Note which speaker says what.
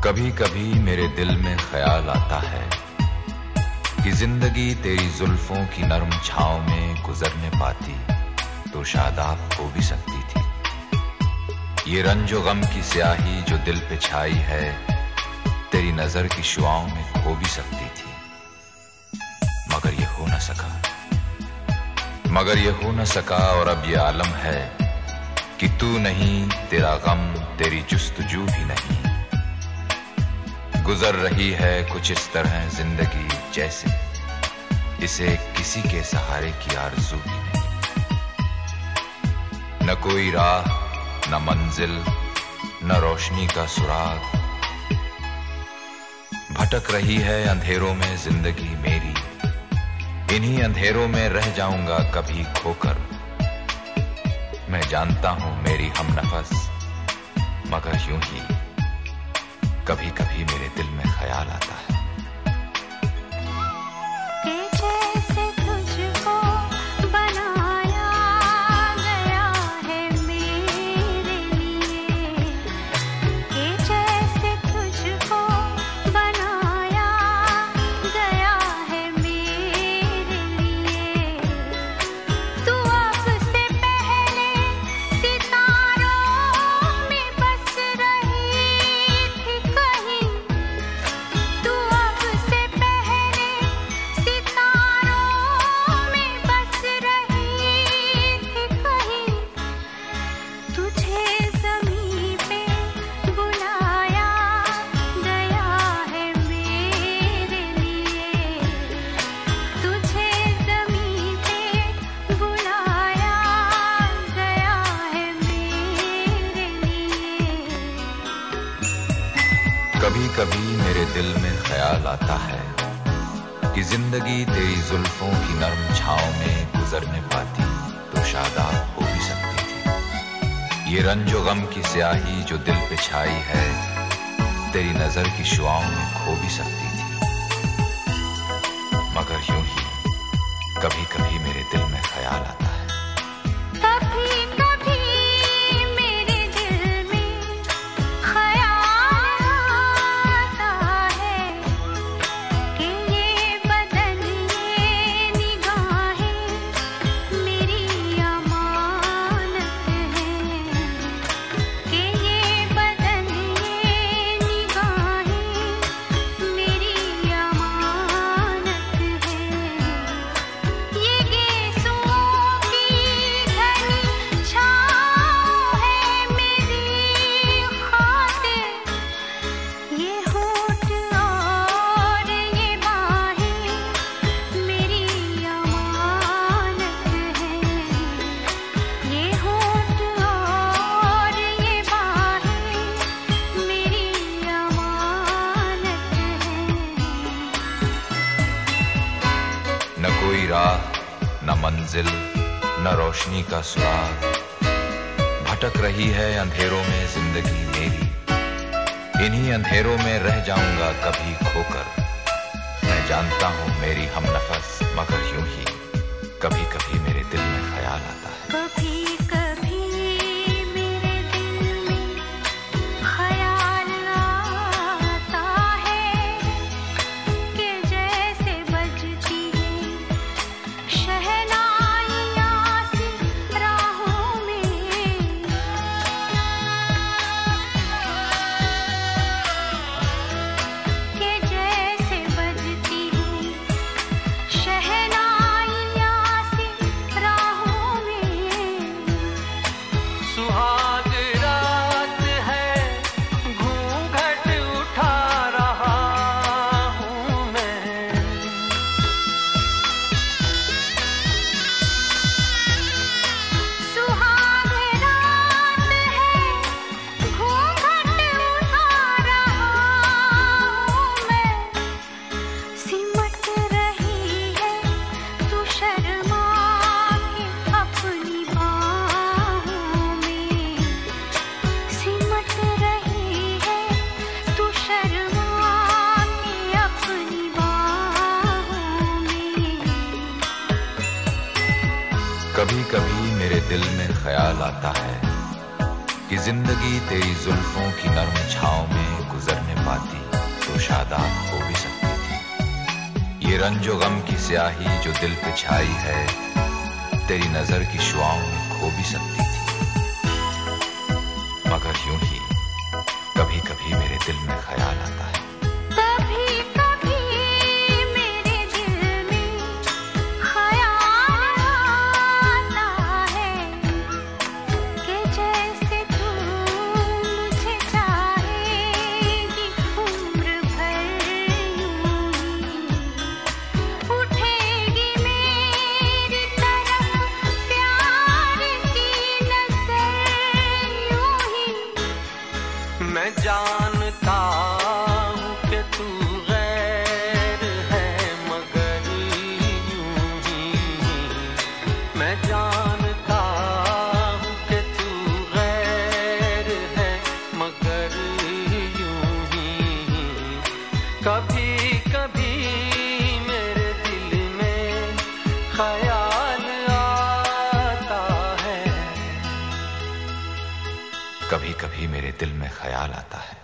Speaker 1: कभी कभी मेरे दिल में ख्याल आता है कि जिंदगी तेरी जुल्फों की नरम छांव में गुजरने पाती तो शादाब हो भी सकती थी। ये रंजो गम की स्याही जो दिल पे छाई है तेरी नजर की शुआओं में खो भी सकती थी, मगर ये हो न सका और अब ये आलम है कि तू नहीं, तेरा गम, तेरी जुस्तजू भी नहीं। गुजर रही है कुछ इस तरह जिंदगी जैसे इसे किसी के सहारे की आरज़ू भी नहीं। न कोई राह, न मंजिल, न रोशनी का सुराग, भटक रही है अंधेरों में जिंदगी मेरी। इन्हीं अंधेरों में रह जाऊंगा कभी खोकर। मैं जानता हूं मेरी हमनफस, मगर यूं ही कभी कभी मेरे दिल में ख्याल आता है
Speaker 2: जैसे तुझको बनाया गया है मेरे लिए, कि जैसे तुझको बनाया गया है मेरे लिए। तू अब से पहले सितारों में बस रही थी कहीं, तू अब से पहले सितारों में बस रही थी कहीं। तुझे ज़मीं पे बुलाया गया है मेरे लिए, तुझे ज़मीं पे बुलाया गया है मेरे लिए।
Speaker 1: कभी कभी मेरे दिल में ख्याल आता है कि जिंदगी तेरी जुल्फों की नरम छांव में गुजरने पाती तो शादाब हो भी सकती थी। ये रंजो गम की स्याही जो दिल पे छाई है तेरी नजर की शुआओं में खो भी सकती थी, मगर यूं ही कभी कभी मेरे दिल में ख्याल आता है
Speaker 2: कभी कभी मेरे दिल में ख्याल आता है कि ये बदन, ये निगाहें मेरी अमानत है, कि ये बदन, ये निगाहें मेरी अमानत है। ये गेसुओं की घनी छाँव है मेरी खातिर, ये होठ और ये बाहें मेरी अमानत है, ये होठ और ये बाहें मेरी अमानत है।
Speaker 1: न कोई राह, न मंजिल, न रोशनी का सुराग, भटक रही है अंधेरों में जिंदगी मेरी। इन्हीं अंधेरों में रह जाऊंगा कभी खोकर। मैं जानता हूं मेरी हमनफस, मगर यूं ही कभी कभी मेरे दिल में ख्याल आता है
Speaker 2: कभी कभी मेरे दिल में ख्याल आता है कि जैसे बजती है शहनाइयाँ सी राहों में, कि जैसे बजती है शहनाइयाँ सी राहों में।
Speaker 3: सुहाग रात है, घूंघट उठा रहा हूँ मैं।
Speaker 2: सुहाग रात है, घूंघट उठा रहा हूँ मैं। सिमट रही है तू शर्मा के अपनी बाहों में, सिमट रही है तू शर्मा के अपनी बाहों में।
Speaker 1: कभी कभी मेरे दिल में ख्याल आता है कि जिंदगी तेरी जुल्फों की नर्म छाँव में गुजरने पाती तो शादाब हो भी सकती थी। ये रंजो गम की स्याही जो दिल पे छाई है तेरी नजर की शुआओं में खो भी सकती थी। मगर यूं ही कभी कभी मेरे दिल में ख्याल आता है,
Speaker 2: कभी कभी मेरे दिल में ख्याल आता है कि जैसे तू मुझे चाहेगी उम्र भर यूं ही उठेगी मेरी तरफ प्यार की नजर यूं ही।
Speaker 3: मैं जानता हूँ कि तू गैर है मगर यूं ही, मैं जानता हूँ कि तू गैर है मगर यूं ही। कभी कभी मेरे दिल में ख्याल आता है,
Speaker 1: कभी कभी मेरे दिल में ख्याल आता है।